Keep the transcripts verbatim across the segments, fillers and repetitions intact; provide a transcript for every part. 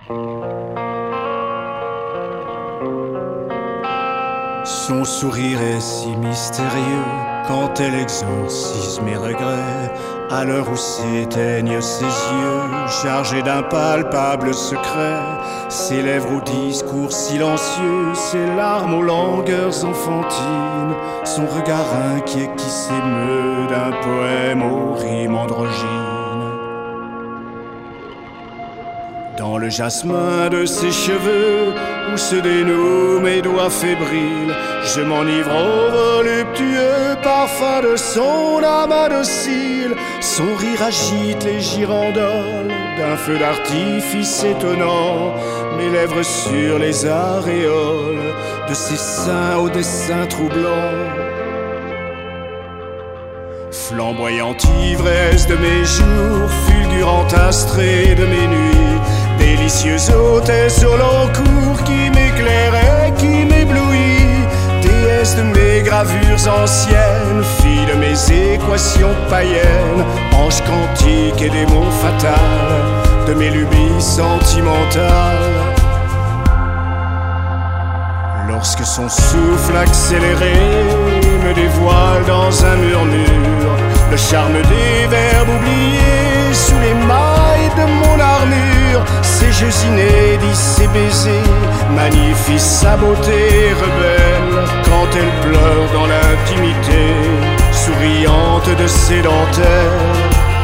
Son sourire est si mystérieux quand elle exorcise mes regrets. À l'heure où s'éteignent ses yeux, chargés d'un palpable secret, ses lèvres au discours silencieux, ses larmes aux langueurs enfantines, son regard inquiet qui s'émeut d'un poème aux rimes androgynes. Dans le jasmin de ses cheveux, où se dénouent mes doigts fébriles, je m'enivre au voluptueux parfum de son âme indocile. Son rire agite les girandoles d'un feu d'artifice étonnant, mes lèvres sur les aréoles de ses seins au dessin troublant. Flamboyante ivresse de mes jours, fulgurante astrée de mes nuits, délicieuse hôtesse au long cours qui m'éclairait, qui m'éblouit, déesse de mes gravures anciennes, fille de mes équations païennes, ange quantique et démon fatal de mes lubies sentimentales. Lorsque son souffle accéléré me dévoile dans un murmure le charme des verbes oubliés sous les mailles de mon armure, ses jeux inédits, ses baisers magnifient sa beauté rebelle quand elle pleure dans l'intimité souriante de ses dentelles.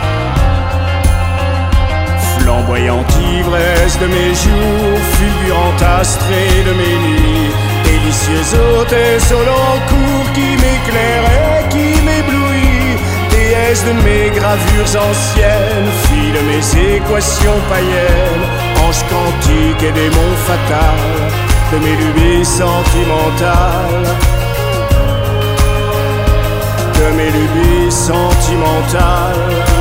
Flamboyante ivresse de mes jours, fulgurante astrée de mes nuits, délicieuse hôtesse au long cours qui m'éclairait, qui m'éblouit, déesse de mes gravures anciennes, fille de mes équations païennes, ange quantique et démon fatal de mes lubies sentimentales, de mes lubies sentimentales.